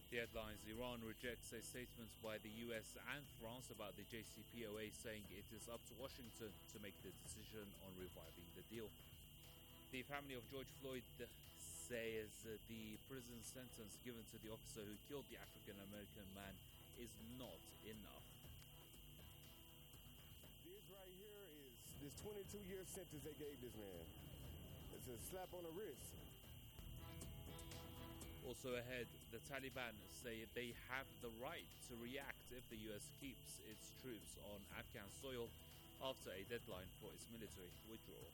The headlines: Iran rejects a statement by the US and France about the JCPOA, saying it is up to Washington to make the decision on reviving the deal. The family of George Floyd says the prison sentence given to the officer who killed the African-American man is not enough. This right here is this 22-year sentence they gave this man. It's a slap on the wrist. Also ahead, the Taliban say they have the right to react if the US keeps its troops on Afghan soil after a deadline for its military withdrawal.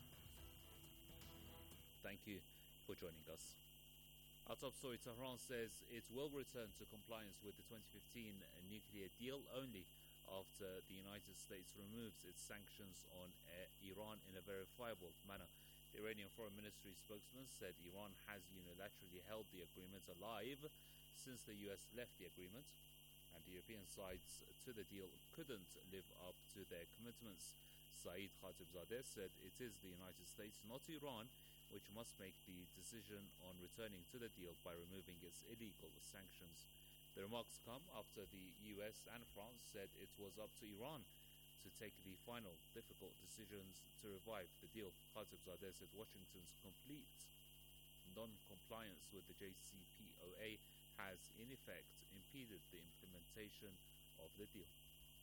Thank you for joining us. Our top story: Tehran says it will return to compliance with the 2015 nuclear deal only after the United States removes its sanctions on Iran in a verifiable manner. The Iranian Foreign Ministry spokesman said Iran has unilaterally held the agreement alive since the US left the agreement, and the European sides to the deal couldn't live up to their commitments. Saeed Khatibzadeh said it is the United States, not Iran, which must make the decision on returning to the deal by removing its illegal sanctions. The remarks come after the US and France said it was up to Iran to take the final difficult decisions to revive the deal. Khatibzadeh said Washington's complete non-compliance with the JCPOA has in effect impeded the implementation of the deal.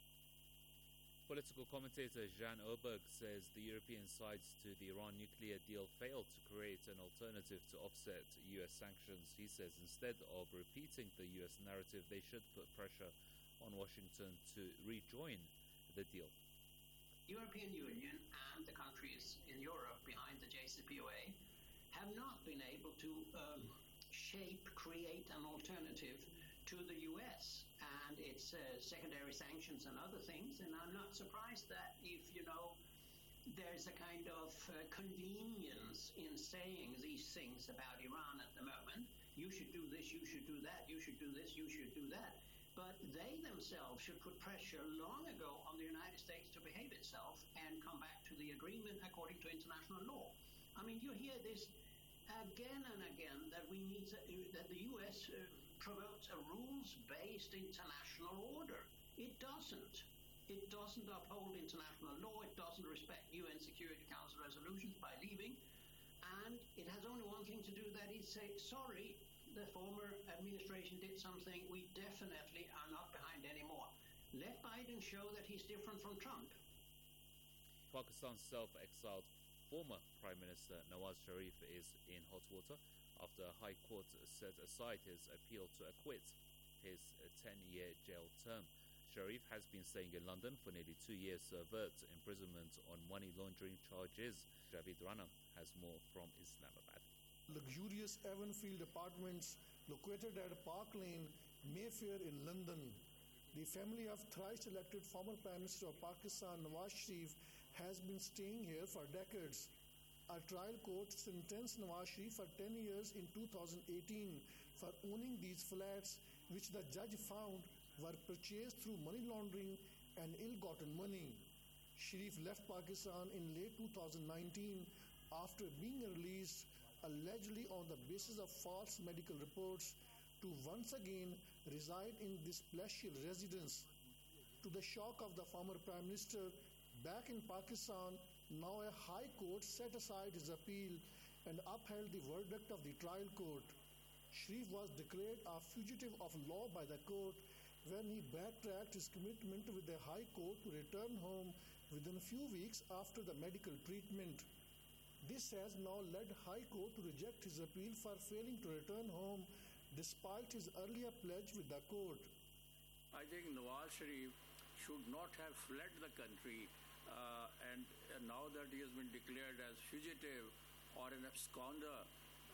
Political commentator Jan Oberg says the European sides to the Iran nuclear deal failed to create an alternative to offset US sanctions. He says instead of repeating the US narrative, they should put pressure on Washington to rejoin the deal. European Union and the countries in Europe behind the JCPOA have not been able to create an alternative to the US and its secondary sanctions and other things. And I'm not surprised that if, there's a kind of convenience in saying these things about Iran at the moment. You should do this, you should do that, you should do this, you should do that. But they themselves should put pressure long ago on the United States to behave itself and come back to the agreement according to international law. I mean, you hear this again and again that that the U.S. promotes a rules-based international order. It doesn't. It doesn't uphold international law. It doesn't respect UN Security Council resolutions by leaving. And it has only one thing to do, that is say, sorry, the former administration did something we definitely are not behind anymore. Let Biden show that he's different from Trump. Pakistan's self-exiled former Prime Minister Nawaz Sharif is in hot water after a High Court set aside his appeal to acquit his 10-year jail term. Sharif has been staying in London for nearly 2 years to avert imprisonment on money laundering charges. Javid Rana has more from Islamabad. Luxurious Avonfield apartments located at Park Lane, Mayfair in London. The family of thrice-elected former Prime Minister of Pakistan, Nawaz Sharif, has been staying here for decades. A trial court sentenced Nawaz Sharif for 10 years in 2018 for owning these flats, which the judge found were purchased through money laundering and ill-gotten money. Sharif left Pakistan in late 2019 after being released allegedly on the basis of false medical reports to once again reside in this palatial residence. To the shock of the former Prime Minister, back in Pakistan, now a High Court set aside his appeal and upheld the verdict of the trial court. Sharif was declared a fugitive of law by the court when he backtracked his commitment with the High Court to return home within a few weeks after the medical treatment. This has now led High Court to reject his appeal for failing to return home despite his earlier pledge with the court. I think Nawaz Sharif should not have fled the country and now that he has been declared as fugitive or an absconder,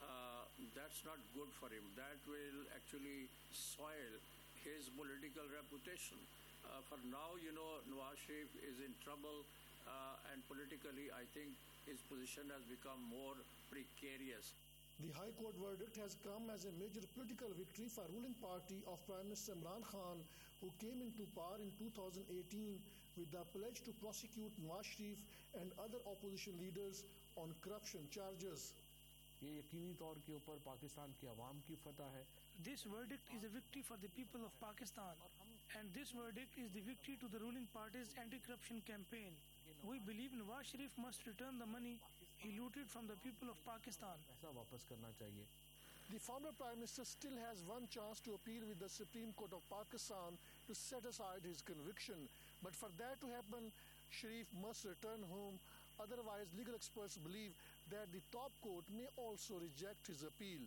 that's not good for him. That will actually soil his political reputation. For now, Nawaz Sharif is in trouble and politically, I think his position has become more precarious. The High Court verdict has come as a major political victory for ruling party of Prime Minister Imran Khan, who came into power in 2018 with the pledge to prosecute Nawaz Sharif and other opposition leaders on corruption charges. ये यकीनी तौर के ऊपर पाकिस्तान की आवाम की फतह है This verdict is a victory for the people of Pakistan, and this verdict is the victory to the ruling party's anti-corruption campaign. We believe Nawaz Sharif must return the money he looted from the people of Pakistan. The former Prime Minister still has one chance to appeal with the Supreme Court of Pakistan to set aside his conviction. But for that to happen, Sharif must return home. Otherwise, legal experts believe that the top court may also reject his appeal.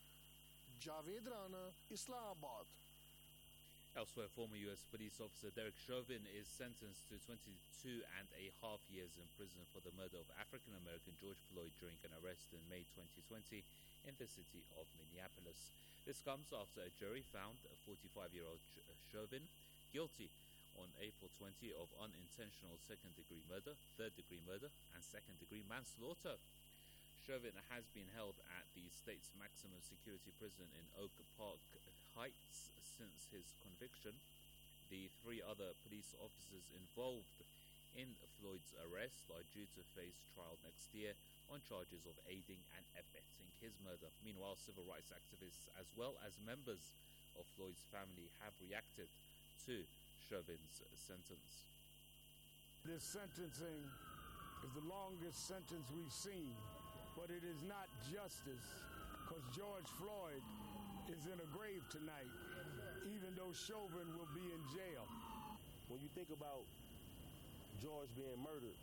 Javed Rana, Islamabad. Elsewhere, former U.S. police officer Derek Chauvin is sentenced to 22.5 years in prison for the murder of African-American George Floyd during an arrest in May 2020 in the city of Minneapolis. This comes after a jury found 45-year-old Chauvin guilty on April 20 of unintentional second-degree murder, third-degree murder, and second-degree manslaughter. Chauvin has been held at the state's maximum security prison in Oak Park Heights since his conviction. The three other police officers involved in Floyd's arrest are due to face trial next year on charges of aiding and abetting his murder. Meanwhile, civil rights activists as well as members of Floyd's family have reacted to Chauvin's sentence. This sentencing is the longest sentence we've seen, but it is not justice, because George Floyd is in a grave tonight, even though Chauvin will be in jail. When you think about George being murdered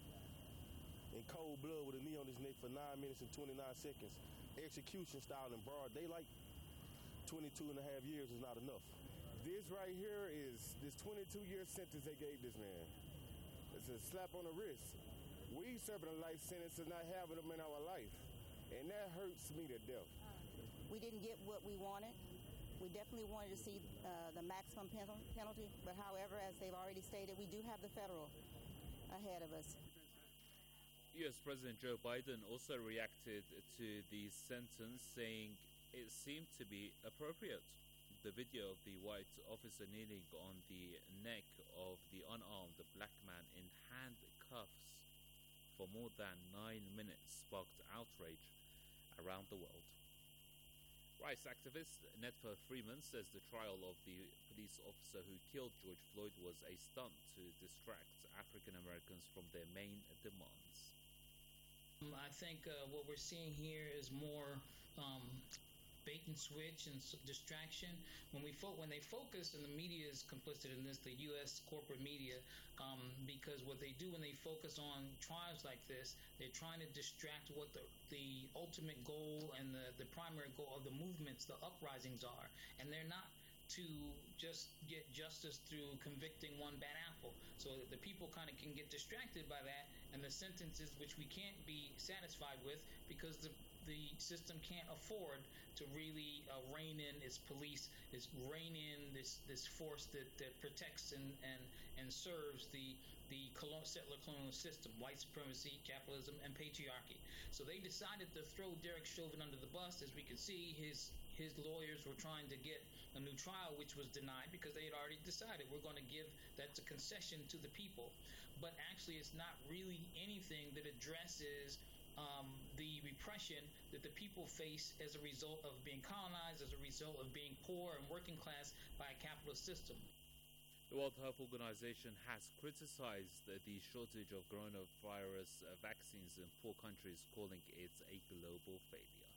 in cold blood with a knee on his neck for 9 minutes and 29 seconds, execution style in broad daylight, 22.5 years is not enough. This right here is this 22-year sentence they gave this man. It's a slap on the wrist. We serving a life sentence and not having them in our life, and that hurts me to death. We didn't get what we wanted. We definitely wanted to see the maximum penalty, but however, as they've already stated, we do have the federal ahead of us. U.S. President Joe Biden also reacted to the sentence, saying it seemed to be appropriate. The video of the white officer kneeling on the neck of the unarmed black man in handcuffs for more than 9 minutes sparked outrage around the world. Rights activist Netfa Freeman says the trial of the police officer who killed George Floyd was a stunt to distract African Americans from their main demands. I think what we're seeing here is more bait and switch and distraction. When they focus, and the media is complicit in this, the U.S. corporate media, because what they do when they focus on trials like this, they're trying to distract what the ultimate goal and the primary goal of the movements, the uprisings are, and they're not to just get justice through convicting one bad apple. So the people kind of can get distracted by that, and the sentences which we can't be satisfied with because the system can't afford to really rein in its police, rein in this force that protects and serves the settler colonial system, white supremacy, capitalism, and patriarchy. So they decided to throw Derek Chauvin under the bus. As we can see, his lawyers were trying to get a new trial, which was denied because they had already decided we're going to give that's a concession to the people. But actually, it's not really anything that addresses the repression that the people face as a result of being colonized, as a result of being poor and working class by a capitalist system. The World Health Organization has criticized the shortage of coronavirus vaccines in poor countries, calling it a global failure.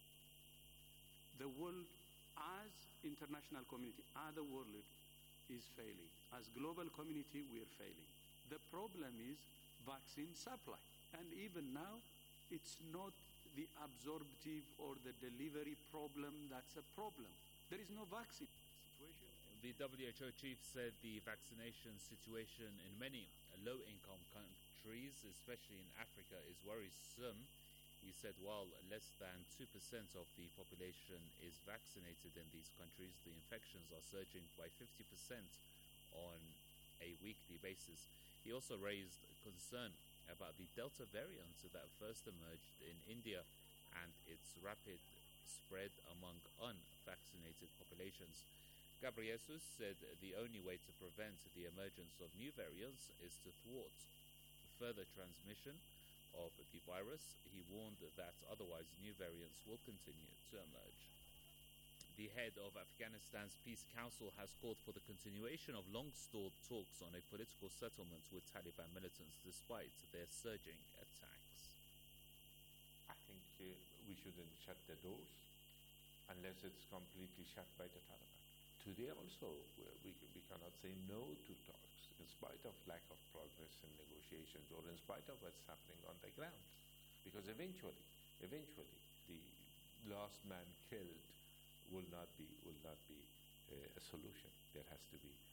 The world, as international community, as the world is failing. As global community, we are failing. The problem is vaccine supply. And even now, it's not the absorptive or the delivery problem that's a problem. There is no vaccine situation. The WHO chief said the vaccination situation in many low-income countries, especially in Africa, is worrisome. He said while less than 2% of the population is vaccinated in these countries, the infections are surging by 50% on a weekly basis. He also raised concern about the Delta variant that first emerged in India and its rapid spread among unvaccinated populations. Ghebreyesus said the only way to prevent the emergence of new variants is to thwart further transmission of the virus. He warned that otherwise new variants will continue to emerge. The head of Afghanistan's Peace Council has called for the continuation of long-stalled talks on a political settlement with Taliban militants despite their surging attacks. I think we shouldn't shut the doors unless it's completely shut by the Taliban. Today also, we cannot say no to talks in spite of lack of progress in negotiations or in spite of what's happening on the ground. Because eventually, the last man killed will not be a solution. There has to be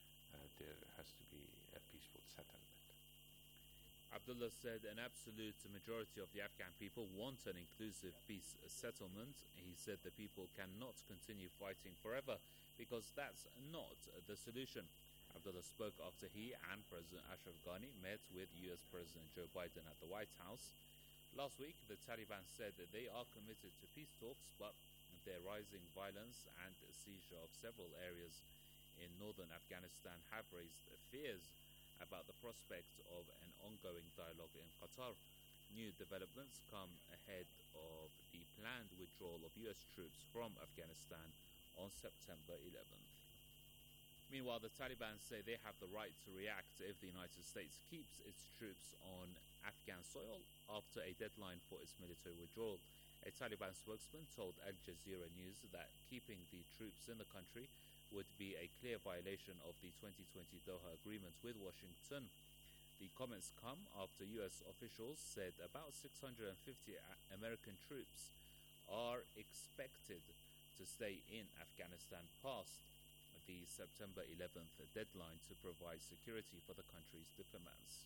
a peaceful settlement. Abdullah said an absolute majority of the Afghan people want an inclusive peace settlement. He said the people cannot continue fighting forever because that's not the solution. Abdullah spoke after he and President Ashraf Ghani met with US President Joe Biden at the White House. Last week, the Taliban said that they are committed to peace talks, but their rising violence and seizure of several areas in northern Afghanistan have raised fears about the prospect of an ongoing dialogue in Qatar. New developments come ahead of the planned withdrawal of US troops from Afghanistan on September 11th. Meanwhile, the Taliban say they have the right to react if the United States keeps its troops on Afghan soil after a deadline for its military withdrawal. A Taliban spokesman told Al Jazeera News that keeping the troops in the country would be a clear violation of the 2020 Doha Agreement with Washington. The comments come after US officials said about 650 American troops are expected to stay in Afghanistan past the September 11th deadline to provide security for the country's diplomats.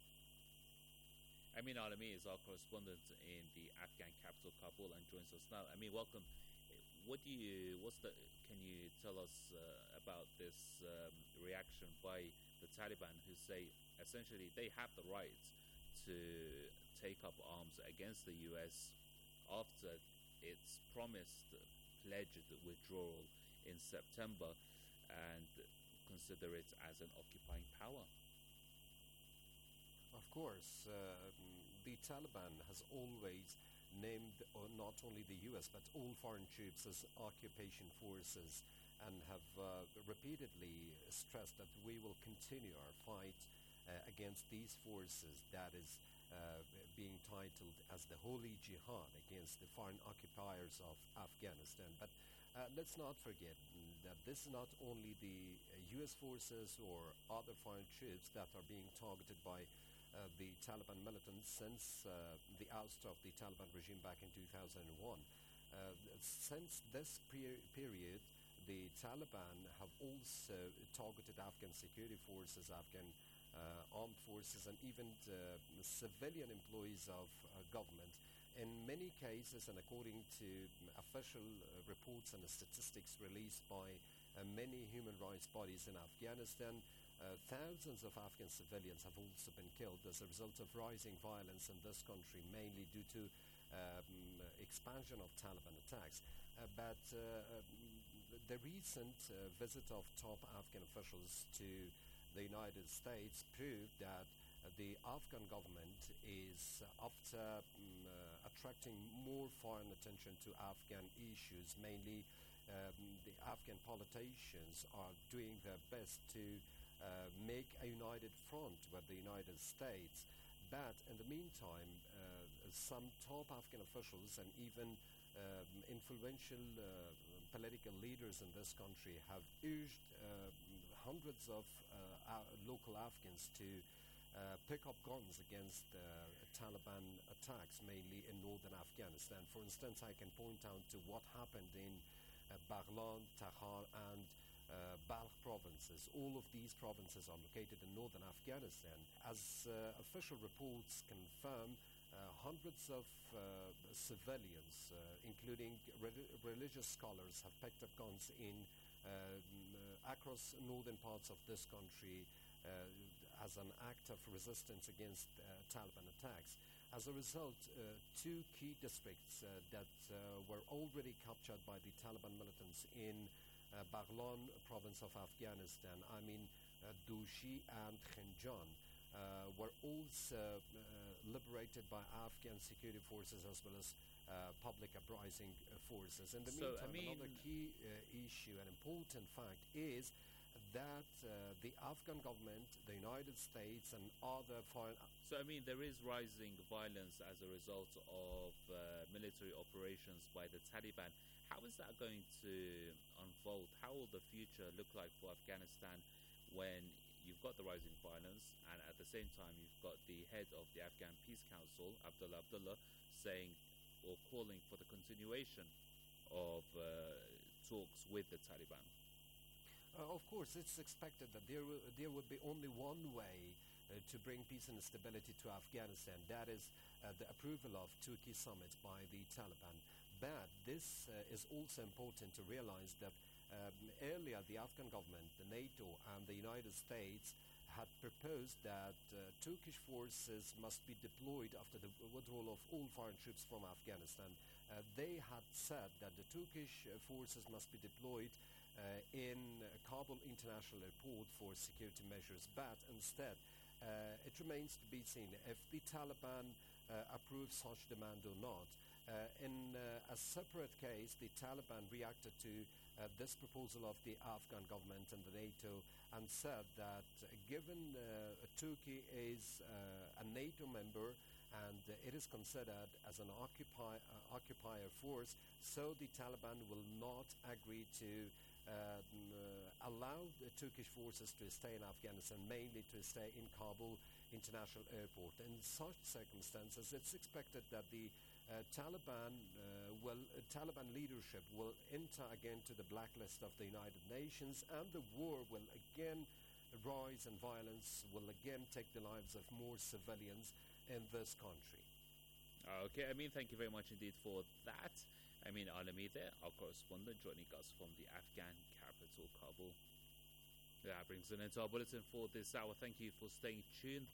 Amin Alami is our correspondent in the Afghan capital, Kabul, and joins us now. Amin, welcome. Can you tell us about this reaction by the Taliban, who say essentially they have the right to take up arms against the US after its promised pledged withdrawal in September and consider it as an occupying power? Of course, the Taliban has always named not only the US but all foreign troops as occupation forces and have repeatedly stressed that we will continue our fight against these forces that is being titled as the Holy Jihad against the foreign occupiers of Afghanistan. But let's not forget that this is not only the US forces or other foreign troops that are being targeted by the Taliban militants since the ouster of the Taliban regime back in 2001. Since this period, the Taliban have also targeted Afghan security forces, Afghan armed forces, and even civilian employees of government. In many cases, and according to official reports and statistics released by many human rights bodies in Afghanistan, thousands of Afghan civilians have also been killed as a result of rising violence in this country, mainly due to expansion of Taliban attacks. But the recent visit of top Afghan officials to the United States proved that the Afghan government is, after attracting more foreign attention to Afghan issues, mainly the Afghan politicians are doing their best to make a united front with the United States. But in the meantime, some top Afghan officials and even influential political leaders in this country have urged hundreds of local Afghans to pick up guns against Taliban attacks, mainly in northern Afghanistan. For instance, I can point out to what happened in Baghlan, Takhar, and Balkh provinces. All of these provinces are located in northern Afghanistan. As official reports confirm, hundreds of civilians, including religious scholars, have picked up guns in across northern parts of this country as an act of resistance against Taliban attacks. As a result, two key districts that were already captured by the Taliban militants in Baghlan province of Afghanistan, Dushi and Khinjan, were also liberated by Afghan security forces as well as public uprising forces. In the meantime, another key issue and important fact is that the Afghan government, the United States, and other foreign... So, there is rising violence as a result of military operations by the Taliban. How is that going to unfold? How will the future look like for Afghanistan when you've got the rising violence and at the same time you've got the head of the Afghan Peace Council, Abdullah, saying or calling for the continuation of talks with the Taliban? Of course, it's expected that there would be only one way to bring peace and stability to Afghanistan. That is the approval of Turkey summit by the Taliban. But this is also important to realize that earlier the Afghan government, the NATO, and the United States had proposed that Turkish forces must be deployed after the withdrawal of all foreign troops from Afghanistan. They had said that the Turkish forces must be deployed in Kabul International Airport for security measures, but instead it remains to be seen if the Taliban approves such demand or not. In a separate case, the Taliban reacted to this proposal of the Afghan government and the NATO and said that given Turkey is a NATO member and it is considered as an occupier force, so the Taliban will not agree to allow the Turkish forces to stay in Afghanistan, mainly to stay in Kabul International Airport. In such circumstances, it's expected that the Taliban leadership will enter again to the blacklist of the United Nations, and the war will again rise and violence will again take the lives of more civilians in this country. Okay, thank you very much indeed for that. Alamide, our correspondent, joining us from the Afghan capital, Kabul. That brings an end to our bulletin for this hour. Thank you for staying tuned.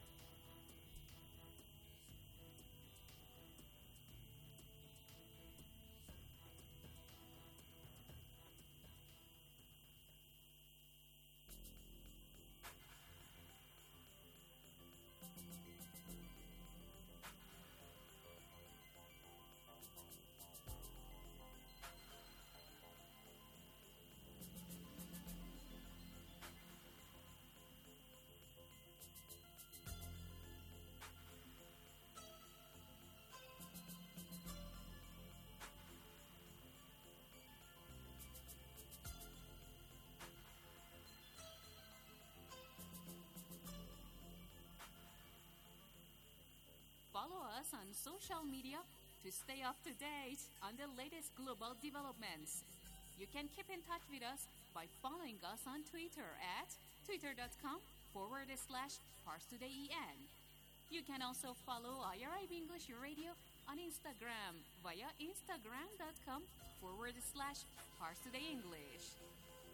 Follow us on social media to stay up to date on the latest global developments. You can keep in touch with us by following us on Twitter at twitter.com/ParsTodayEN. You can also follow IRIB English Radio on Instagram via instagram.com/ParsTodayEnglish.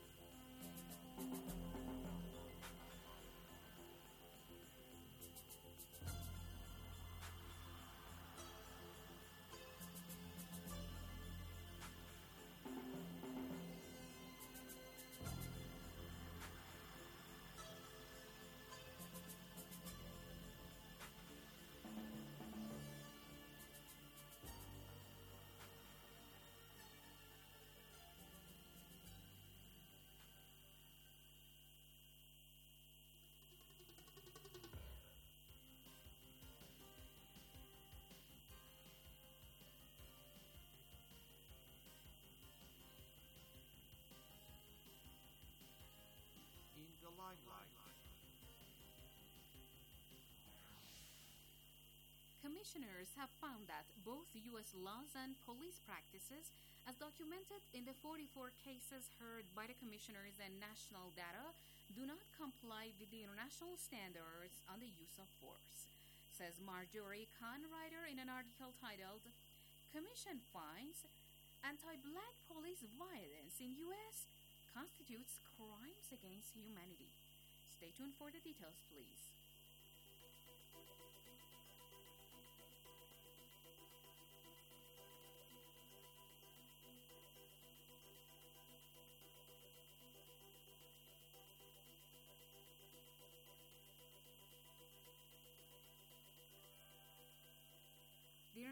Commissioners have found that both U.S. laws and police practices, as documented in the 44 cases heard by the commissioners and national data, do not comply with the international standards on the use of force, says Marjorie Conrider in an article titled, Commission Finds Anti-Black Police Violence in U.S. Constitutes Crimes Against Humanity. Stay tuned for the details, please.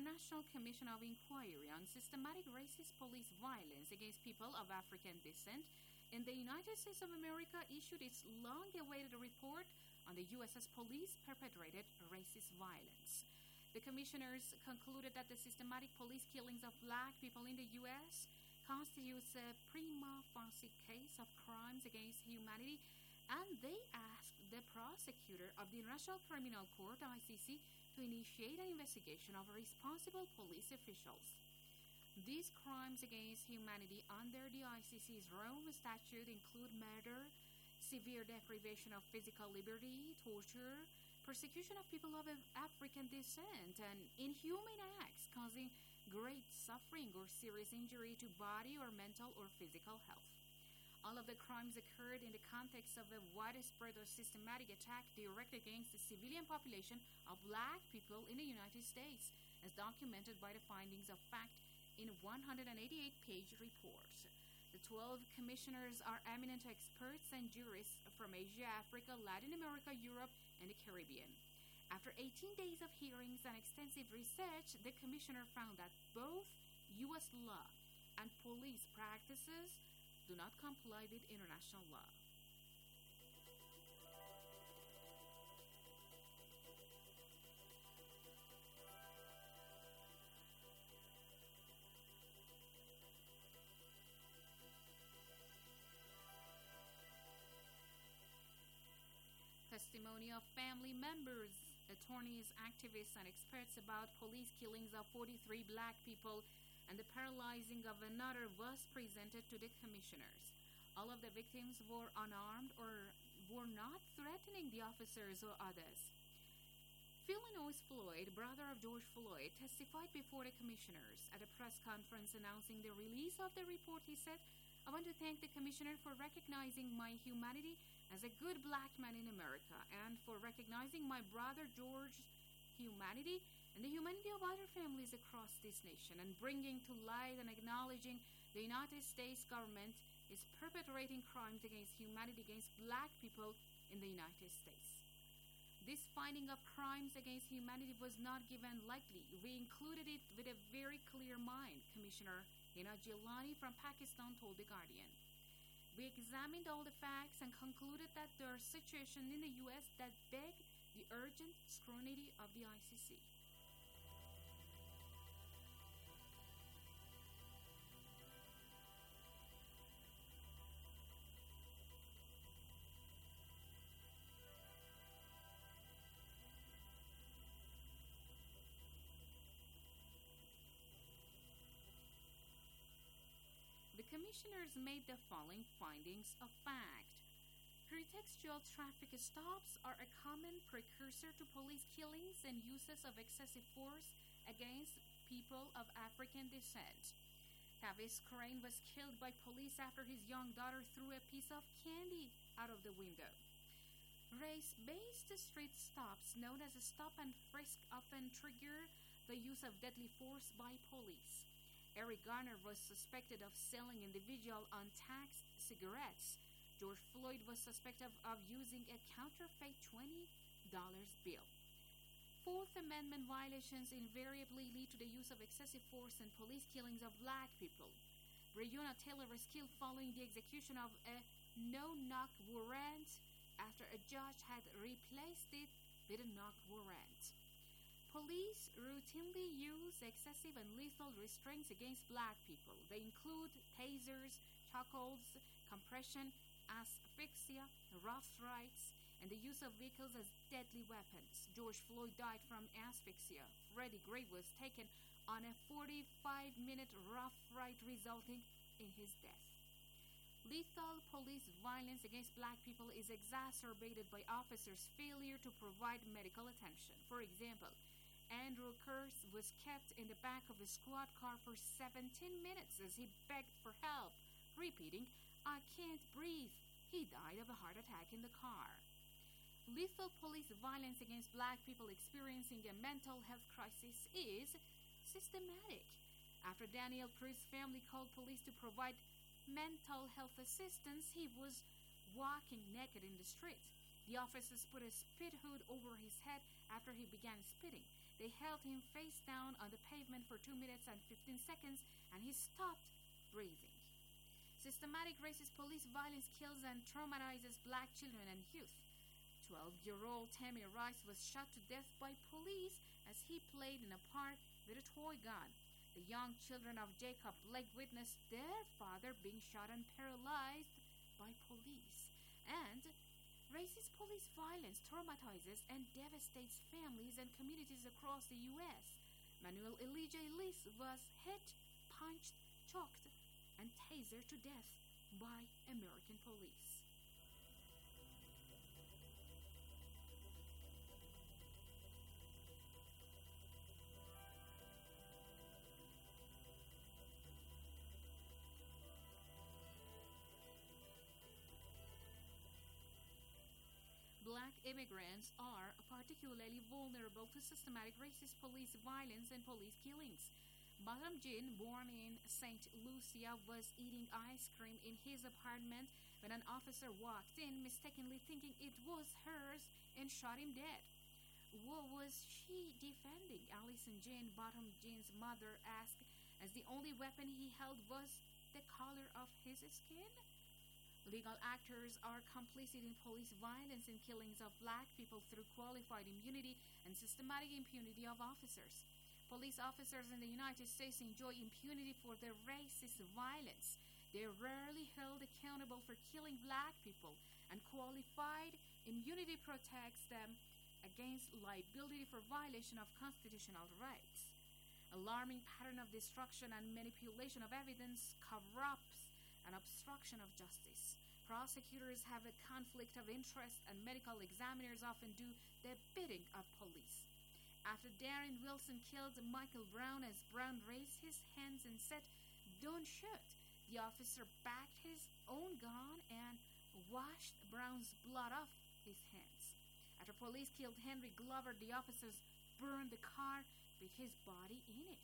International Commission of Inquiry on Systematic Racist Police Violence Against People of African Descent in the United States of America issued its long-awaited report on the U.S.'s police-perpetrated racist violence. The commissioners concluded that the systematic police killings of black people in the U.S. constitutes a prima facie case of crimes against humanity, and they asked the prosecutor of the International Criminal Court, ICC, to initiate an investigation of responsible police officials. These crimes against humanity under the ICC's Rome Statute include murder, severe deprivation of physical liberty, torture, persecution of people of African descent, and inhuman acts causing great suffering or serious injury to body or mental or physical health. All of the crimes occurred in the context of a widespread or systematic attack directed against the civilian population of black people in the United States, as documented by the findings of fact in a 188-page report. The 12 commissioners are eminent experts and jurists from Asia, Africa, Latin America, Europe, and the Caribbean. After 18 days of hearings and extensive research, the commissioner found that both U.S. law and police practices do not comply with international law. Testimony of family members, attorneys, activists, and experts about police killings of 43 black people and the paralyzing of another was presented to the commissioners. All of the victims were unarmed or were not threatening the officers or others. Philinois Floyd, brother of George Floyd, testified before the commissioners. At a press conference announcing the release of the report, he said, "I want to thank the commissioner for recognizing my humanity as a good black man in America and for recognizing my brother George's humanity and the humanity of other families across this nation, and bringing to light and acknowledging the United States government is perpetrating crimes against humanity against black people in the United States. This finding of crimes against humanity was not given lightly. We included it with a very clear mind," Commissioner Hina Jilani from Pakistan told The Guardian. "We examined all the facts and concluded that there are situations in the U.S. that beg the urgent scrutiny of the ICC." The commissioners made the following findings of fact. Pretextual traffic stops are a common precursor to police killings and uses of excessive force against people of African descent. Tavis Crane was killed by police after his young daughter threw a piece of candy out of the window. Race-based street stops, known as a stop and frisk, often trigger the use of deadly force by police. Eric Garner was suspected of selling individual untaxed cigarettes. George Floyd was suspected of using a counterfeit $20 bill. Fourth Amendment violations invariably lead to the use of excessive force and police killings of black people. Breonna Taylor was killed following the execution of a no-knock warrant after a judge had replaced it with a knock warrant. Police routinely use excessive and lethal restraints against black people. They include tasers, chokeholds, compression, asphyxia, rough rides, and the use of vehicles as deadly weapons. George Floyd died from asphyxia. Freddie Gray was taken on a 45-minute rough ride, resulting in his death. Lethal police violence against black people is exacerbated by officers' failure to provide medical attention. For example, Andrew Kurtz was kept in the back of a squad car for 17 minutes as he begged for help, repeating, "I can't breathe." He died of a heart attack in the car. Lethal police violence against black people experiencing a mental health crisis is systematic. After Daniel Cruz's family called police to provide mental health assistance, he was walking naked in the street. The officers put a spit hood over his head after after he began spitting. They held him face down on the pavement for 2 minutes and 15 seconds, and he stopped breathing. Systematic racist police violence kills and traumatizes black children and youth. 12-year-old Tamir Rice was shot to death by police as he played in a park with a toy gun. The young children of Jacob Blake witnessed their father being shot and paralyzed by police. And racist police violence traumatizes and devastates families and communities across the U.S. Manuel Elijah Ellis was hit, punched, choked, and tasered to death by American police. Black immigrants are particularly vulnerable to systematic racist police violence and police killings. Bottom Jean, born in St. Lucia, was eating ice cream in his apartment when an officer walked in, mistakenly thinking it was hers, and shot him dead. What was she defending? Allison Jane, Bottom Jean's mother, asked, as the only weapon he held was the color of his skin. Legal actors are complicit in police violence and killings of black people through qualified immunity and systematic impunity of officers. Police officers in the United States enjoy impunity for their racist violence. They are rarely held accountable for killing black people, and qualified immunity protects them against liability for violation of constitutional rights. Alarming pattern of destruction and manipulation of evidence, cover-ups, and obstruction of justice. Prosecutors have a conflict of interest, and medical examiners often do the bidding of police. After Darren Wilson killed Michael Brown as Brown raised his hands and said, "Don't shoot," the officer backed his own gun and washed Brown's blood off his hands. After police killed Henry Glover, the officers burned the car with his body in it.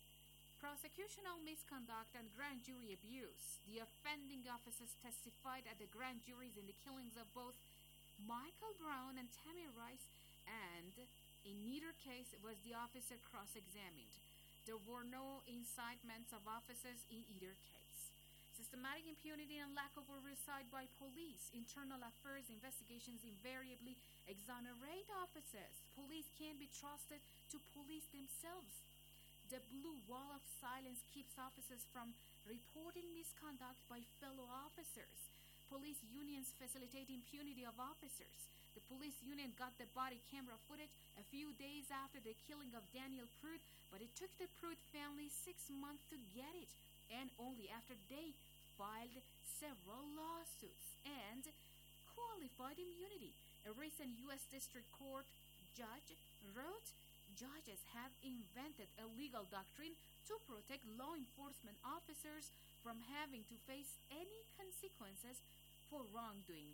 Prosecutorial misconduct and grand jury abuse. The offending officers testified at the grand juries in the killings of both Michael Brown and Tamir Rice, and in neither case was the officer cross-examined. There were no indictments of officers in either case. Systematic impunity and lack of oversight by police. Internal affairs investigations invariably exonerate officers. Police can't be trusted to police themselves. The blue wall of silence keeps officers from reporting misconduct by fellow officers. Police unions facilitate impunity of officers. The police union got the body camera footage a few days after the killing of Daniel Pruitt, but it took the Pruitt family 6 months to get it, and only after they filed several lawsuits. And qualified immunity. A recent U.S. District Court judge wrote, "Judges have invented a legal doctrine to protect law enforcement officers from having to face any consequences for wrongdoing."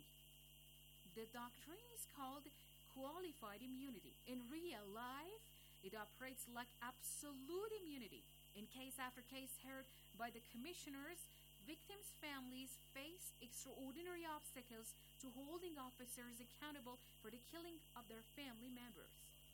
The doctrine is called qualified immunity. In real life, it operates like absolute immunity. In case after case heard by the commissioners, victims' families face extraordinary obstacles to holding officers accountable for the killing of their family members.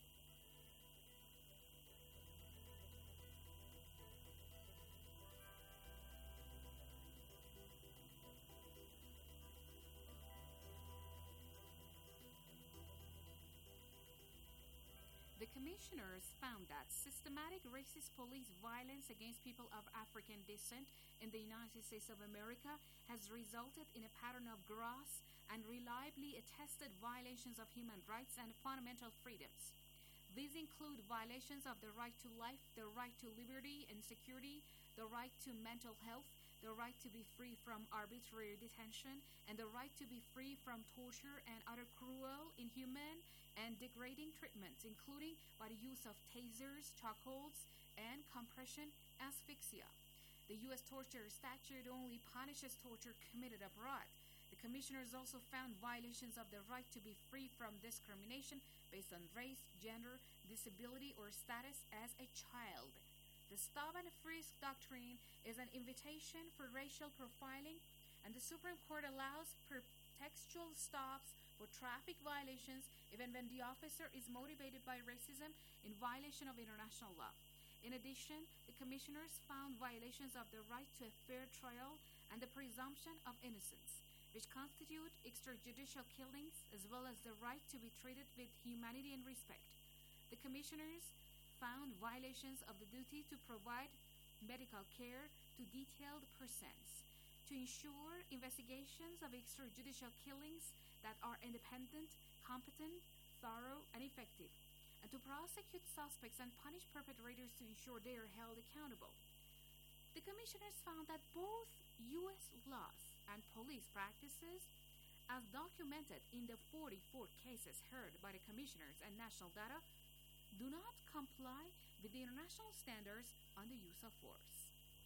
The commissioners found that systematic racist police violence against people of African descent in the United States of America has resulted in a pattern of gross and reliably attested violations of human rights and fundamental freedoms. These include violations of the right to life, the right to liberty and security, the right to mental health, the right to be free from arbitrary detention, and the right to be free from torture and other cruel, inhuman, and degrading treatments, including by the use of tasers, chokeholds, and compression asphyxia. The U.S. torture statute only punishes torture committed abroad. The commissioners also found violations of the right to be free from discrimination based on race, gender, disability, or status as a child. The stop and frisk doctrine is an invitation for racial profiling, and the Supreme Court allows pretextual stops for traffic violations, even when the officer is motivated by racism in violation of international law. In addition, the commissioners found violations of the right to a fair trial and the presumption of innocence, which constitute extrajudicial killings, as well as the right to be treated with humanity and respect. The commissioners found violations of the duty to provide medical care to detailed persons, to ensure investigations of extrajudicial killings that are independent, competent, thorough, and effective, and to prosecute suspects and punish perpetrators to ensure they are held accountable. The commissioners found that both U.S. laws and police practices, as documented in the 44 cases heard by the commissioners and national data, do not comply with the international standards on the use of force.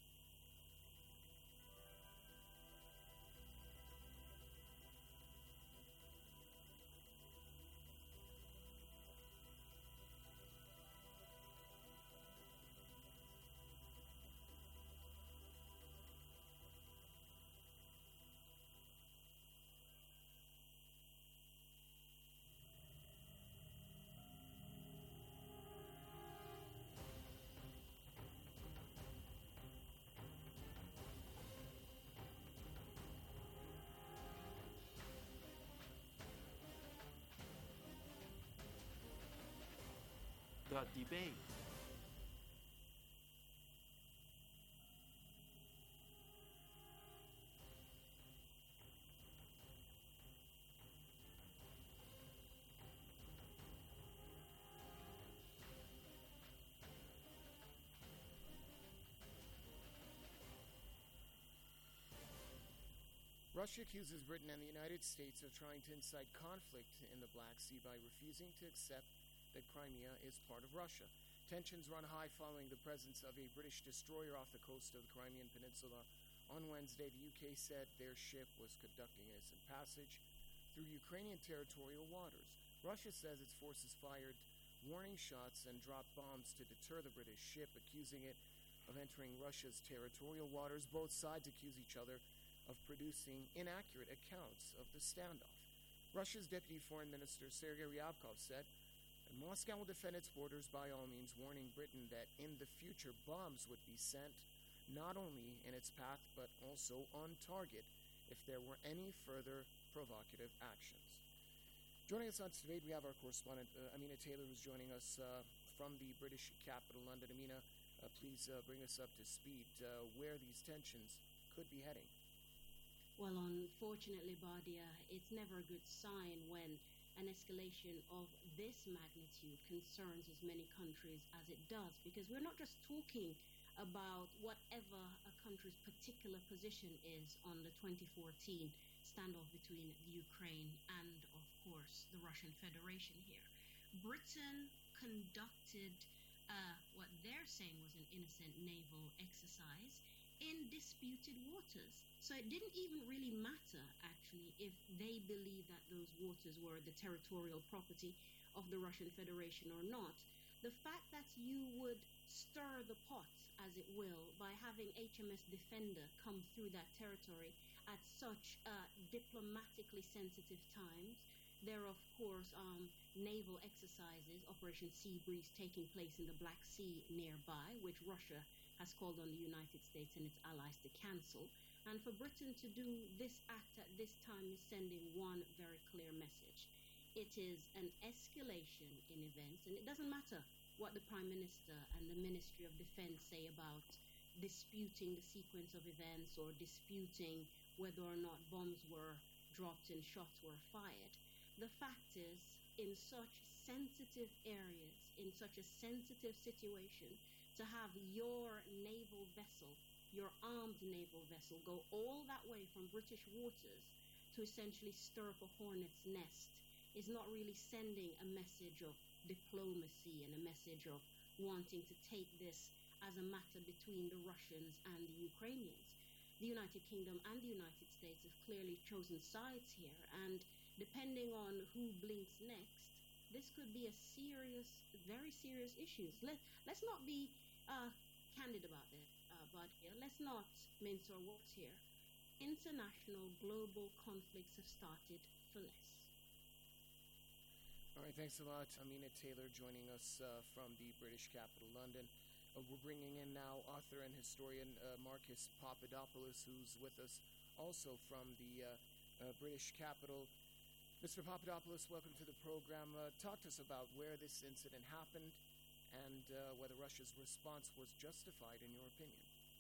The debate. Russia accuses Britain and the United States of trying to incite conflict in the Black Sea by refusing to accept that Crimea is part of Russia. Tensions run high following the presence of a British destroyer off the coast of the Crimean Peninsula. On Wednesday, the UK said their ship was conducting innocent passage through Ukrainian territorial waters. Russia says its forces fired warning shots and dropped bombs to deter the British ship, accusing it of entering Russia's territorial waters. Both sides accuse each other of producing inaccurate accounts of the standoff. Russia's Deputy Foreign Minister Sergei Ryabkov said Moscow will defend its borders by all means, warning Britain that in the future bombs would be sent not only in its path but also on target if there were any further provocative actions. Joining us on today's debate, we have our correspondent Amina Taylor, who's joining us from the British capital, London. Amina, please bring us up to speed where these tensions could be heading. Well, unfortunately, Badia, it's never a good sign when an escalation of this magnitude concerns as many countries as it does, because we're not just talking about whatever a country's particular position is on the 2014 standoff between Ukraine and, of course, the Russian Federation here. Britain conducted what they're saying was an innocent naval exercise in disputed waters. So it didn't even really matter, actually, if they believed that those waters were the territorial property of the Russian Federation or not. The fact that you would stir the pot, as it will, by having HMS Defender come through that territory at such diplomatically sensitive times. There are, of course, naval exercises, Operation Sea Breeze, taking place in the Black Sea nearby, which Russia has called on the United States and its allies to cancel. And for Britain to do this act at this time is sending one very clear message. It is an escalation in events, and it doesn't matter what the Prime Minister and the Ministry of Defense say about disputing the sequence of events or disputing whether or not bombs were dropped and shots were fired. The fact is, in such sensitive areas, in such a sensitive situation, to have your naval vessel, your armed naval vessel, go all that way from British waters to essentially stir up a hornet's nest is not really sending a message of diplomacy and a message of wanting to take this as a matter between the Russians and the Ukrainians. The United Kingdom and the United States have clearly chosen sides here, and depending on who blinks next, this could be a serious, very serious issue. Let's not be candid about it, but let's not mince our words here. International global conflicts have started for less. All right, thanks a lot. Amina Taylor joining us from the British capital, London. We're bringing in now author and historian Marcus Papadopoulos, who's with us also from the British capital. Mr. Papadopoulos, welcome to the program. Talk to us about where this incident happened and whether Russia's response was justified, in your opinion.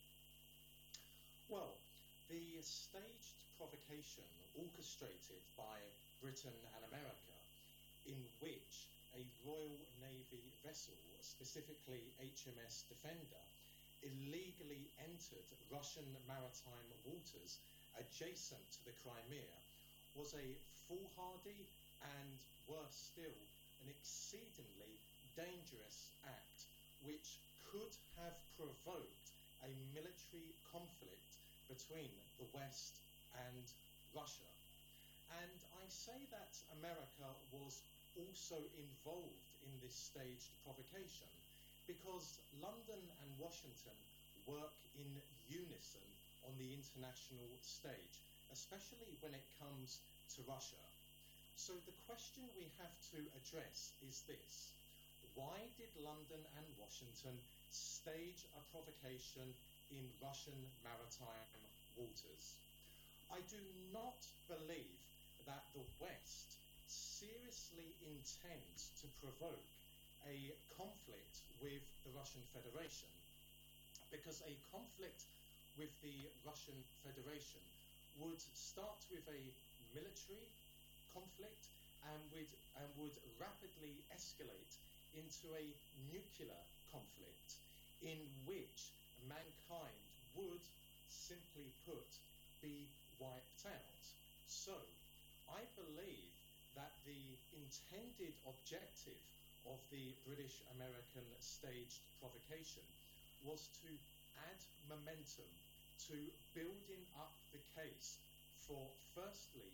Well, the staged provocation orchestrated by Britain and America, in which a Royal Navy vessel, specifically HMS Defender, illegally entered Russian maritime waters adjacent to the Crimea, was a foolhardy and, worse still, an exceedingly dangerous act which could have provoked a military conflict between the West and Russia. And I say that America was also involved in this staged provocation because London and Washington work in unison on the international stage, especially when it comes to Russia. So the question we have to address is this: why did London and Washington stage a provocation in Russian maritime waters? I do not believe that the West seriously intends to provoke a conflict with the Russian Federation, because a conflict with the Russian Federation would start with a military conflict and would rapidly escalate into a nuclear conflict in which mankind would, simply put, be wiped out. So I believe that the intended objective of the British-American staged provocation was to add momentum to building up the case for, firstly,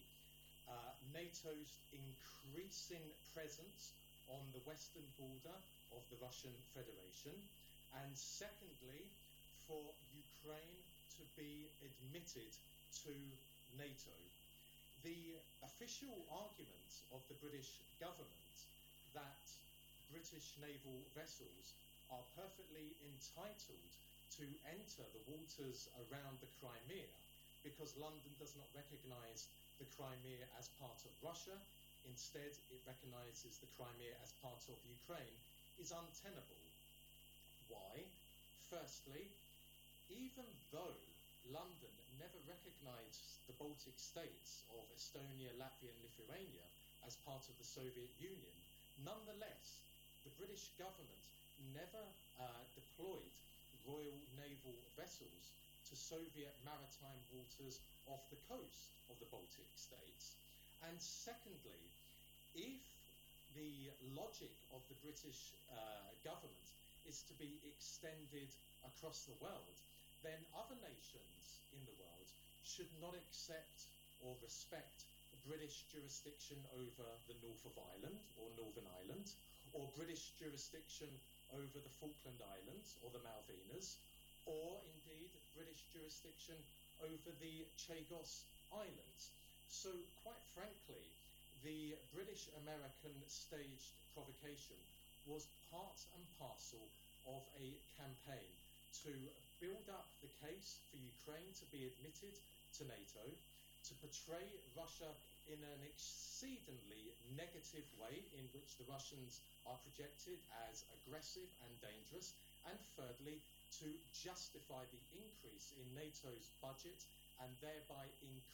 NATO's increasing presence on the western border of the Russian Federation, and secondly, for Ukraine to be admitted to NATO. The official argument of the British government that British naval vessels are perfectly entitled to enter the waters around the Crimea because London does not recognise the Crimea as part of Russia, instead it recognises the Crimea as part of Ukraine, is untenable. Why? Firstly, even though London never recognised the Baltic states of Estonia, Latvia and Lithuania as part of the Soviet Union, nonetheless, the British government never deployed Royal Naval vessels to Soviet maritime waters off the coast of the Baltic states. And secondly, if the logic of the British government is to be extended across the world, then other nations in the world should not accept or respect British jurisdiction over the North of Ireland or Northern Ireland, or British jurisdiction over the Falkland Islands or the Malvinas, or indeed British jurisdiction over the Chagos Islands. So quite frankly, the British-American staged provocation was part and parcel of a campaign to build up the case for Ukraine to be admitted to NATO, to portray Russia in an exceedingly negative way in which the Russians are projected as aggressive and dangerous, and thirdly, to justify the increase in NATO's budget and thereby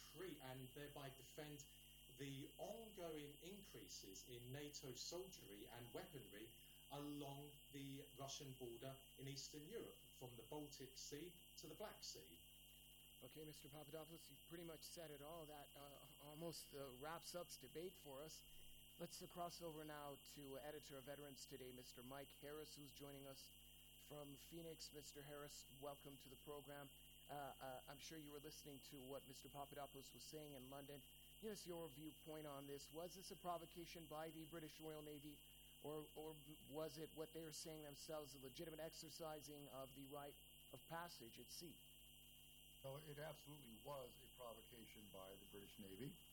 defend the ongoing increases in NATO soldiery and weaponry along the Russian border in Eastern Europe, from the Baltic Sea to the Black Sea. Okay, Mr. Papadopoulos, you pretty much said it all. That almost wraps up this debate for us. Let's cross over now to editor of Veterans Today, Mr. Mike Harris, who's joining us from Phoenix. Mr. Harris, welcome to the program. I'm sure you were listening to what Mr. Papadopoulos was saying in London. Give us your viewpoint on this. Was this a provocation by the British Royal Navy, or was it what they were saying themselves, a legitimate exercising of the right of passage at sea? No, it absolutely was a provocation by the British Navy.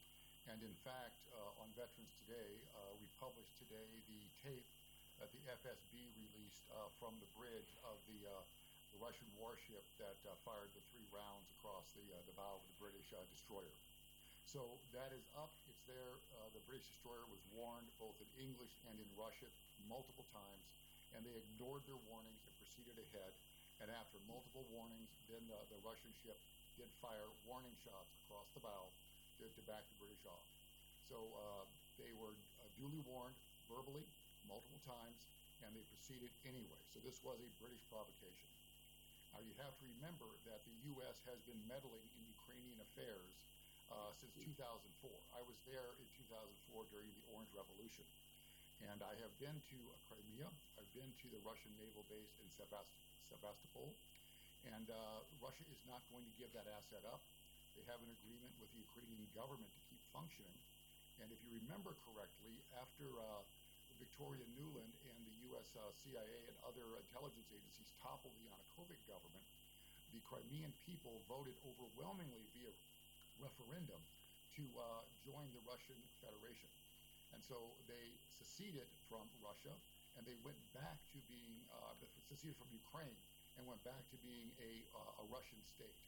And in fact, on Veterans Today, we published today the tape that the FSB released from the bridge of the Russian warship that fired the 3 rounds across the bow of the British destroyer. So that is up, it's there. The British destroyer was warned both in English and in Russian multiple times, and they ignored their warnings and proceeded ahead. And after multiple warnings, then the Russian ship did fire warning shots across the bow to back the British off. So they were duly warned verbally multiple times, and they proceeded anyway. So this was a British provocation. Now you have to remember that the U.S. has been meddling in Ukrainian affairs since 2004. I was there in 2004 during the Orange Revolution. And I have been to Crimea. I've been to the Russian naval base in Sevastopol. And Russia is not going to give that asset up. They have an agreement with the Ukrainian government to keep functioning. And if you remember correctly, after Victoria Nuland and the U.S. CIA and other intelligence agencies toppled the Yanukovych government, the Crimean people voted overwhelmingly via referendum to join the Russian Federation. And so they seceded from Russia, and they went back to being, seceded from Ukraine, and went back to being a Russian state,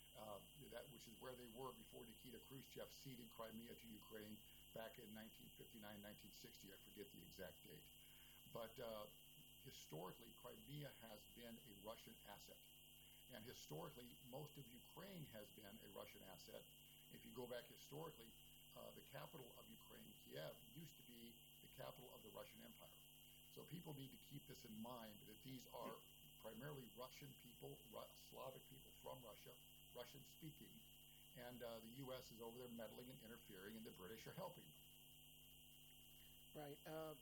which is where they were before Nikita Khrushchev ceded Crimea to Ukraine back in 1959, 1960, I forget the exact date. But historically, Crimea has been a Russian asset. And historically, most of Ukraine has been a Russian asset. If you go back historically, the capital of Ukraine, Kiev, used to be the capital of the Russian Empire. So people need to keep this in mind, that these are primarily Russian people, Slavic people from Russia, Russian-speaking, and the U.S. is over there meddling and interfering, and the British are helping them. Right.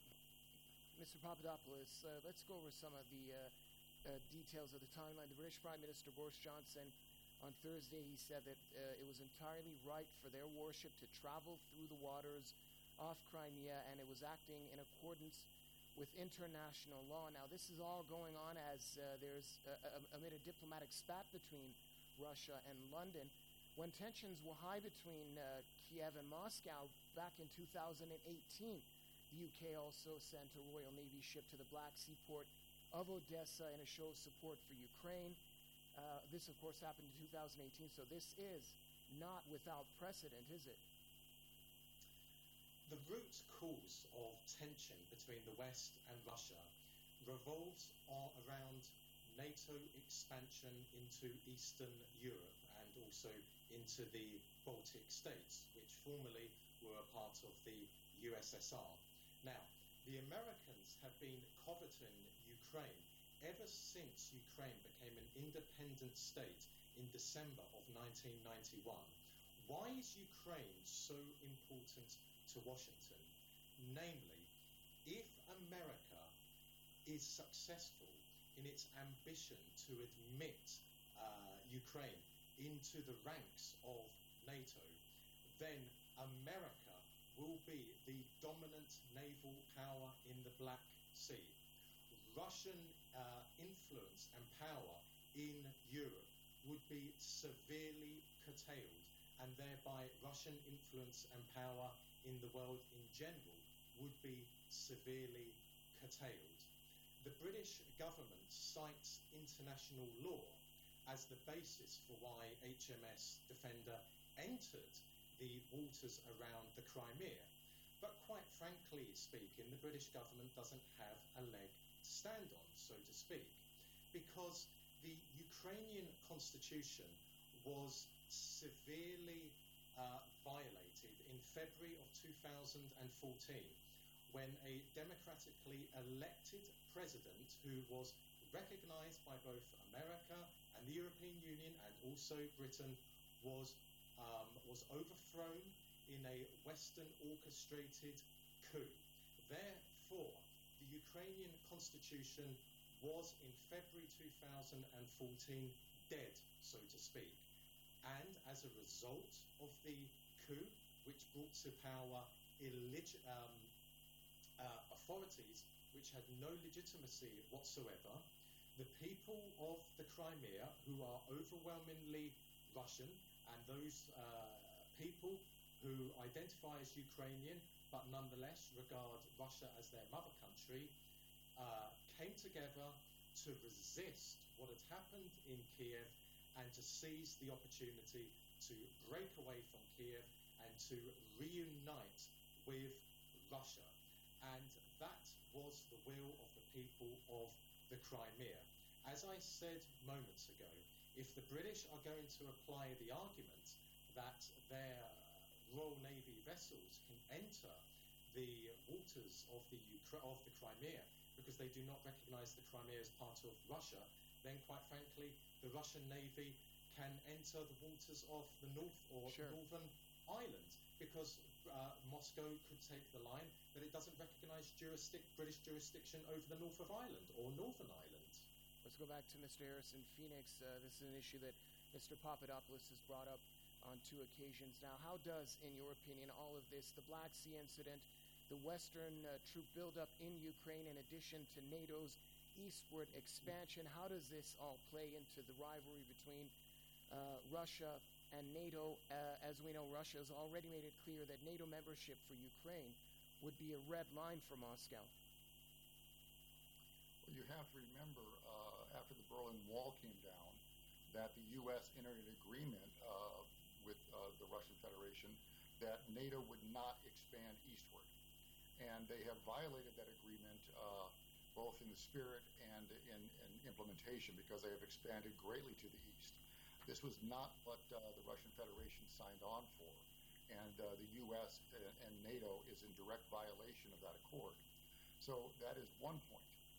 Mr. Papadopoulos, let's go over some of the details of the timeline. The British Prime Minister Boris Johnson, on Thursday, he said that it was entirely right for their warship to travel through the waters off Crimea, and it was acting in accordance with international law. Now, this is all going on as there's amid a diplomatic spat between Russia and London. When tensions were high between Kiev and Moscow back in 2018, the UK also sent a Royal Navy ship to the Black Sea port of Odessa in a show of support for Ukraine. This, of course, happened in 2018, so this is not without precedent, is it? The root cause of tension between the West and Russia revolves around NATO expansion into Eastern Europe and also into the Baltic states, which formerly were a part of the USSR. Now, the Americans have been coveting Ukraine ever since Ukraine became an independent state in December of 1991. Why is Ukraine so important to Washington? Namely, if America is successful in its ambition to admit Ukraine into the ranks of NATO, then America will be the dominant naval power in the Black Sea. Russian influence and power in Europe would be severely curtailed, and thereby Russian influence and power in the world in general would be severely curtailed. The British government cites international law as the basis for why HMS Defender entered the waters around the Crimea. But quite frankly speaking, the British government doesn't have a leg to stand on, so to speak, because the Ukrainian constitution was severely violated in February of 2014 when a democratically elected president who was recognized by both America and the European Union and also Britain was overthrown in a Western orchestrated coup. Therefore, the Ukrainian constitution was in February 2014 dead, so to speak. And as a result of the coup, which brought to power authorities which had no legitimacy whatsoever, the people of the Crimea, who are overwhelmingly Russian, and those people who identify as Ukrainian but nonetheless regard Russia as their mother country, came together to resist what had happened in Kiev and to seize the opportunity to break away from Kiev and to reunite with Russia. And that was the will of the people of the Crimea. As I said moments ago, if the British are going to apply the argument that their Royal Navy vessels can enter the waters of the Crimea because they do not recognize the Crimea as part of Russia, then quite frankly, the Russian Navy can enter the waters of the North or Northern Ireland because Moscow could take the line that it doesn't recognize British jurisdiction over the north of Ireland or Northern Ireland. Let's go back to Mr. Harrison Phoenix. This is an issue that Mr. Papadopoulos has brought up on 2 occasions now. How does, in your opinion, all of this, the Black Sea incident, the Western troop buildup in Ukraine, in addition to NATO's eastward expansion, how does this all play into the rivalry between Russia and NATO? As we know, Russia has already made it clear that NATO membership for Ukraine would be a red line for Moscow. Well, you have to remember, after the Berlin Wall came down, that the U.S. entered an agreement with the Russian Federation that NATO would not expand eastward. And they have violated that agreement both in the spirit and in implementation because they have expanded greatly to the east. This was not what the Russian Federation signed on for, and the U.S. and NATO is in direct violation of that accord. So that is one point.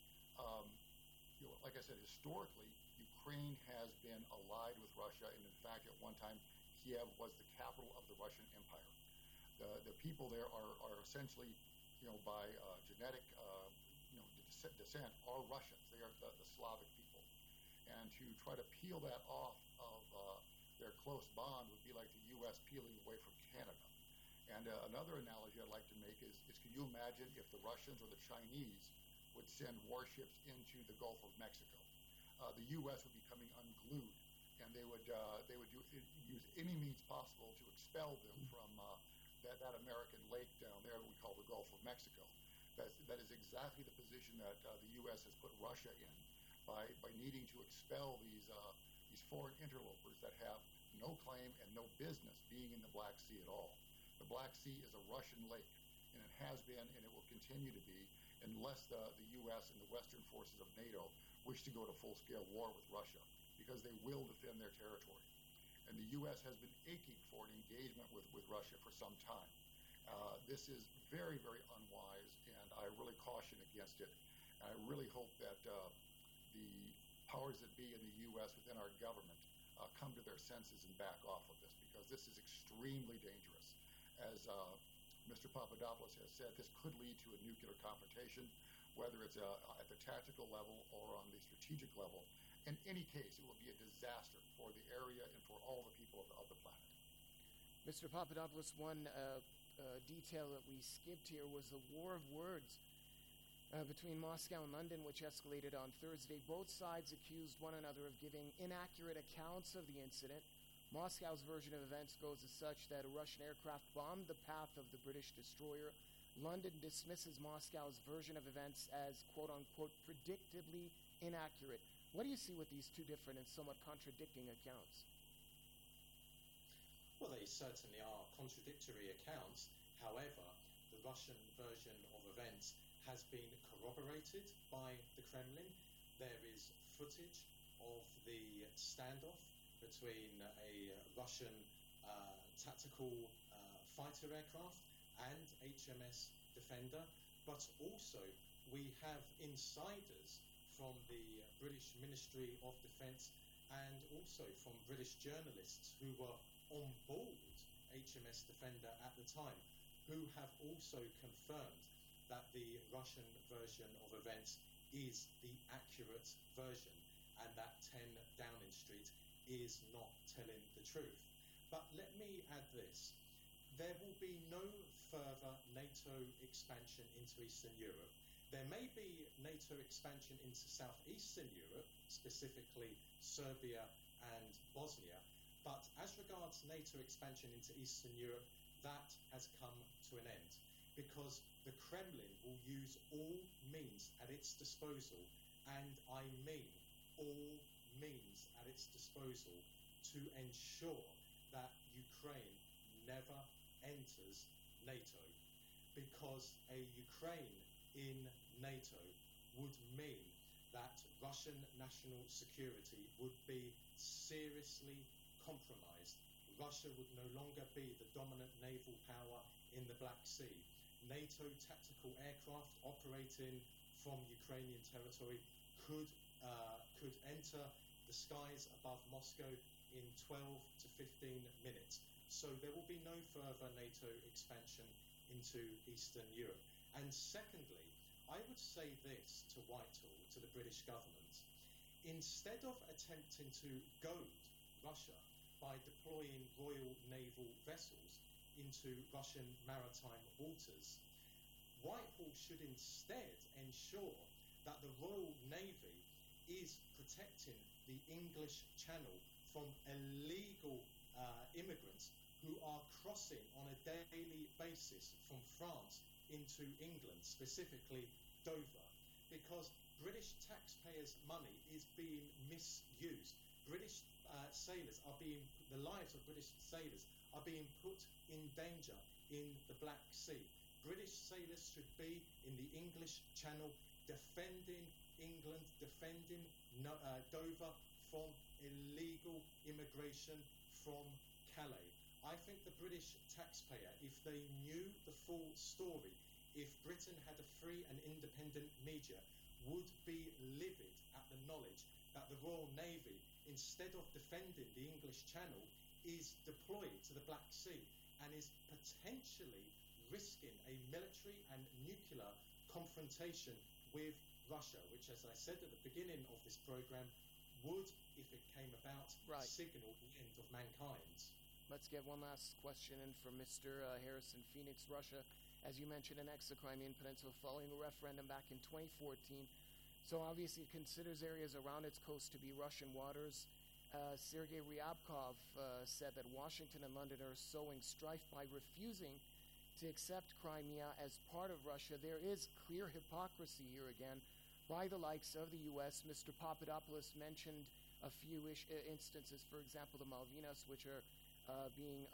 Like I said, historically, Ukraine has been allied with Russia, and in fact, at one time, Kiev was the capital of the Russian Empire. The people there are essentially, by genetic, descent, are Russians. They are the Slavic people, and to try to peel that off of their close bond would be like the U.S. peeling away from Canada. And another analogy I'd like to make is can you imagine if the Russians or the Chinese would send warships into the Gulf of Mexico? The U.S. would be coming unglued, and they would use any means possible to expel them from that American lake down there that we call the Gulf of Mexico. That is exactly the position that the U.S. has put Russia in by needing to expel these foreign interlopers that have no claim and no business being in the Black Sea at all. The Black Sea is a Russian lake, and it has been and it will continue to be unless the U.S. and the Western forces of NATO wish to go to full-scale war with Russia, because they will defend their territory. And the U.S. has been aching for an engagement with Russia for some time. This is very, very unwise, and I really caution against it. And I really hope that the powers that be in the U.S. within our government come to their senses and back off of this, because this is extremely dangerous. As Mr. Papadopoulos has said, this could lead to a nuclear confrontation, whether it's at the tactical level or on the strategic level. In any case, it will be a disaster for the area and for all the people of the planet. Mr. Papadopoulos, one detail that we skipped here was the war of words between Moscow and London, which escalated on Thursday. Both sides accused one another of giving inaccurate accounts of the incident. Moscow's version of events goes as such that a Russian aircraft bombed the path of the British destroyer. London dismisses Moscow's version of events as, quote-unquote, predictably inaccurate. What do you see with these two different and somewhat contradicting accounts? Well, they certainly are contradictory accounts. However, the Russian version of events has been corroborated by the Kremlin. There is footage of the standoff between a Russian tactical fighter aircraft and HMS Defender, but also we have insiders from the British Ministry of Defence and also from British journalists who were on board HMS Defender at the time, who have also confirmed that the Russian version of events is the accurate version and that 10 Downing Street is not telling the truth. But let me add this. There will be no further NATO expansion into Eastern Europe. There may be NATO expansion into southeastern Europe, specifically Serbia and Bosnia, but as regards NATO expansion into Eastern Europe, that has come to an end, because the Kremlin will use all means at its disposal, and I mean all means at its disposal, to ensure that Ukraine never enters NATO, because a Ukraine in NATO would mean that Russian national security would be seriously compromised. Russia would no longer be the dominant naval power in the Black Sea. NATO tactical aircraft operating from Ukrainian territory could enter the skies above Moscow in 12 to 15 minutes. So there will be no further NATO expansion into Eastern Europe. And secondly, I would say this to Whitehall, to the British government. Instead of attempting to goad Russia by deploying Royal Naval vessels into Russian maritime waters, Whitehall should instead ensure that the Royal Navy is protecting the English Channel from illegal immigrants who are crossing on a daily basis from France into England, specifically Dover, because British taxpayers' money is being misused. British sailors are the lives of British sailors are being put in danger in the Black Sea. British sailors should be in the English Channel defending England, defending Dover from illegal immigration from Calais. I think the British taxpayer, if they knew the full story, if Britain had a free and independent media, would be livid at the knowledge that the Royal Navy, instead of defending the English Channel, is deployed to the Black Sea and is potentially risking a military and nuclear confrontation with Russia, which, as I said at the beginning of this program, would, if it came about, signal the end of mankind. Let's get one last question in from Mr. Harrison. Phoenix, Russia, as you mentioned, annexed the Crimean Peninsula following a referendum back in 2014. So obviously it considers areas around its coast to be Russian waters. Sergei Ryabkov said that Washington and London are sowing strife by refusing to accept Crimea as part of Russia. There is clear hypocrisy here again by the likes of the U.S. Mr. Papadopoulos mentioned a few instances, for example, the Malvinas, which are have been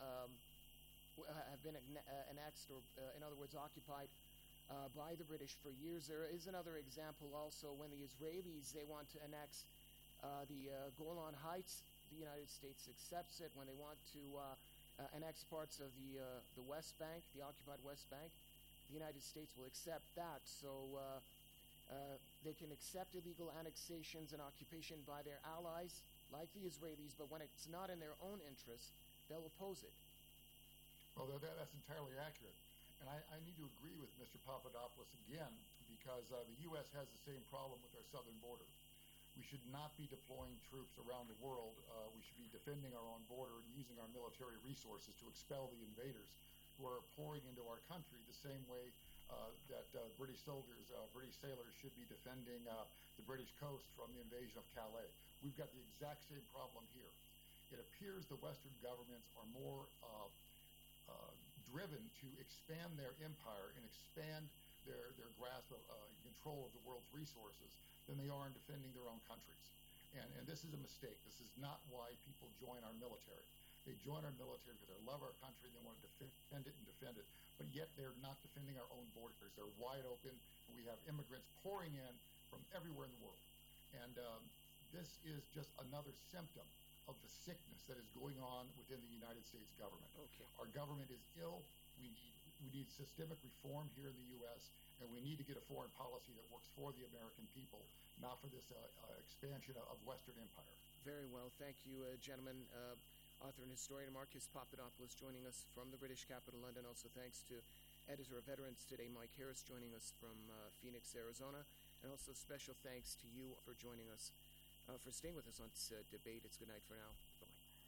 annexed, or in other words, occupied by the British for years. There is another example also when the Israelis, they want to annex the Golan Heights. The United States accepts it. When they want to annex parts of the West Bank, the occupied West Bank, the United States will accept that. So they can accept illegal annexations and occupation by their allies, like the Israelis, but when it's not in their own interests, they'll oppose it. Well, that's entirely accurate. And I need to agree with Mr. Papadopoulos again, because the U.S. has the same problem with our southern border. We should not be deploying troops around the world. We should be defending our own border and using our military resources to expel the invaders who are pouring into our country the same way that British soldiers, British sailors should be defending the British coast from the invasion of Calais. We've got the exact same problem here. It appears the Western governments are more driven to expand their empire and expand their grasp of control of the world's resources than they are in defending their own countries. And this is a mistake. This is not why people join our military. They join our military because they love our country, they want to defend it and defend it, but yet they're not defending our own borders. They're wide open, and we have immigrants pouring in from everywhere in the world. And this is just another symptom of the sickness that is going on within the United States government. Okay. Our government is ill. We need systemic reform here in the U.S., and we need to get a foreign policy that works for the American people, not for this expansion of Western empire. Very well. Thank you, gentlemen. Author and historian Marcus Papadopoulos joining us from the British capital, London. Also thanks to editor of Veterans Today, Mike Harris, joining us from Phoenix, Arizona. And also special thanks to you for joining us, for staying with us on this debate. It's good night for now. Bye-bye.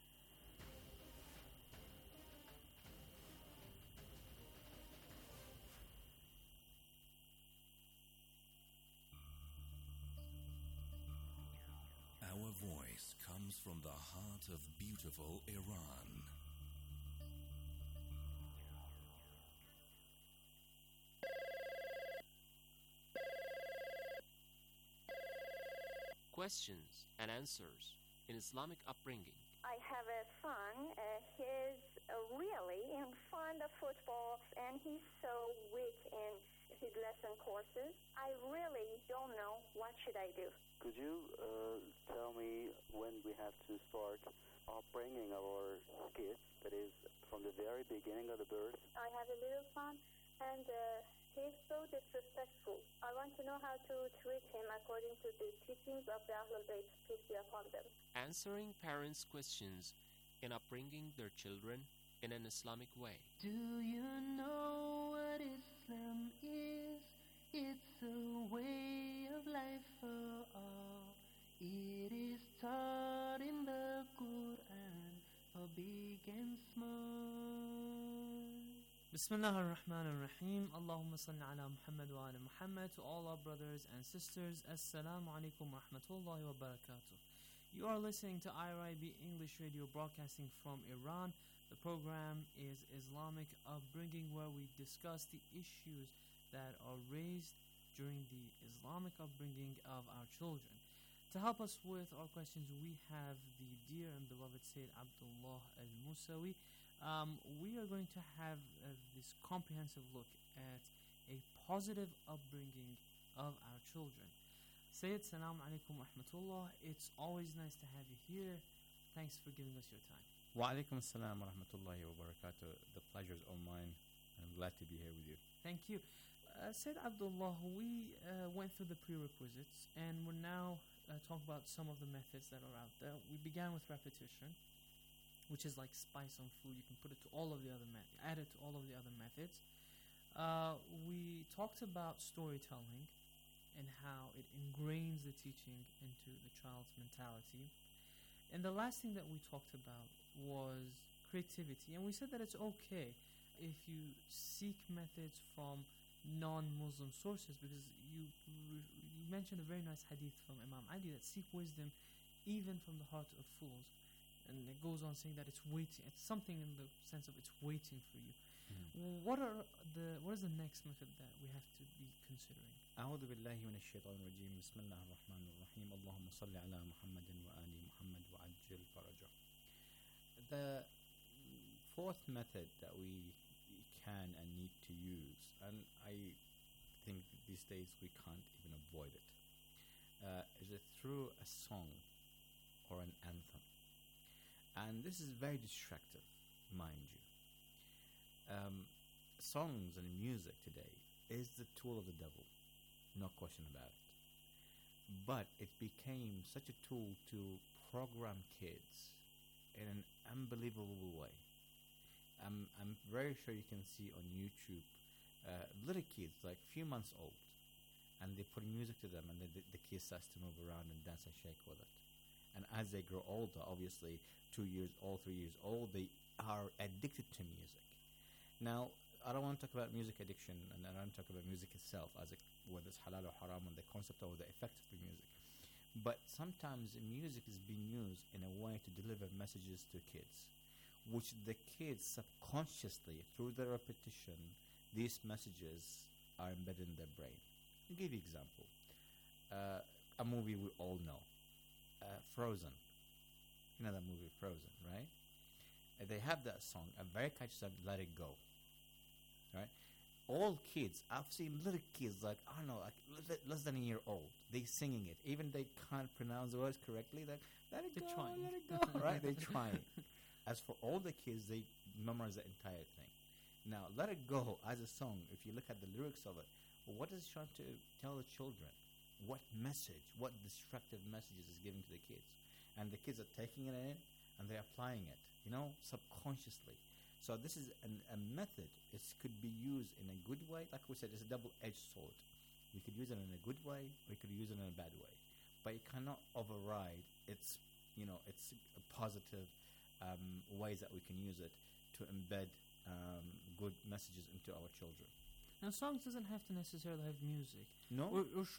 Our voice comes from the heart of beautiful Iran. questions and answers in Islamic upbringing. I have a son. He's really fond of football, and he's so weak in his lesson courses. I really don't know what should I do. Could you tell me when we have to start upbringing our kids, that is, from the very beginning of the birth? I have a little son, and he's so disrespectful. I want to know how to treat him according to the teachings of the Ahlul Bayt, peace be upon them. Answering parents' questions in upbringing their children in an Islamic way. Do you know what Islam is? It's a way of life for all. It is taught in the Quran for big and small. Bismillah ar-Rahman ar-Rahim. Allahumma salli ala Muhammad wa ala Muhammad. To all our brothers and sisters, Assalamu alaikum wa rahmatullahi wa barakatuh. You are listening to IRIB English Radio, broadcasting from Iran. The program is Islamic Upbringing, where we discuss the issues that are raised during the Islamic upbringing of our children. To help us with our questions, we have the dear and beloved Sayyid Abdullah Al-Musawi. We are going to have this comprehensive look at a positive upbringing of our children. Sayyid, salam alaikum wa rahmatullah. It's always nice to have you here. Thanks for giving us your time. Wa alaikum assalam wa rahmatullahi wa barakatuh. The pleasure is all mine. I'm glad to be here with you. Thank you. Sayyid Abdullah, we went through the prerequisites, and we're now talking about some of the methods that are out there. We began with repetition, which is like spice on food. You can put it to all of the other add it to all of the other methods. We talked about storytelling and how it ingrains the teaching into the child's mentality. And the last thing that we talked about was creativity. And we said that it's okay if you seek methods from non-Muslim sources, because you mentioned a very nice hadith from Imam Ali that seek wisdom even from the heart of fools. And it goes on saying that it's waiting. It's something in the sense of it's waiting for you. What is the next method that we have to be considering? أعوذ بالله من الشيطان الرجيم. بسم الله الرحمن الرحيم. اللهم صل على محمد وآل محمد وعجل فرجه. The fourth method that we can and need to use, and I think these days we can't even avoid it, is it through a song or an anthem. And this is very distractive, mind you. Songs and music today is the tool of the devil, no question about it. But it became such a tool to program kids in an unbelievable way. I'm very sure you can see on YouTube little kids, like few months old, and they put music to them, and the kid starts to move around and dance and shake with it. And as they grow older, obviously 2 years old, 3 years old, they are addicted to music. Now, I don't want to talk about music addiction, and I don't want to talk about music itself, whether it's halal or haram, and the concept or the effect of the music. But sometimes music is being used in a way to deliver messages to kids, which the kids subconsciously, through the repetition, these messages are embedded in their brain. I'll give you an example. A movie we all know, Frozen. You know that movie, Frozen, right? They have that song, a very catchy song, Let It Go. Right? All kids, I've seen little kids, like, I don't know, like less than a year old, they singing it. Even they can't pronounce the words correctly, like, let it go, let it go, right? They're trying. As for all the kids, they memorize the entire thing. Now, Let It Go as a song, if you look at the lyrics of it, what is it trying to tell the children? What message, what destructive messages is given to the kids? And the kids are taking it in and they're applying it, subconsciously. So this is a method. It could be used in a good way. Like we said, it's a double-edged sword. We could use it in a good way, or we could use it in a bad way. But you cannot override its positive ways that we can use it to embed good messages into our children. Now, songs doesn't have to necessarily have music. No? Or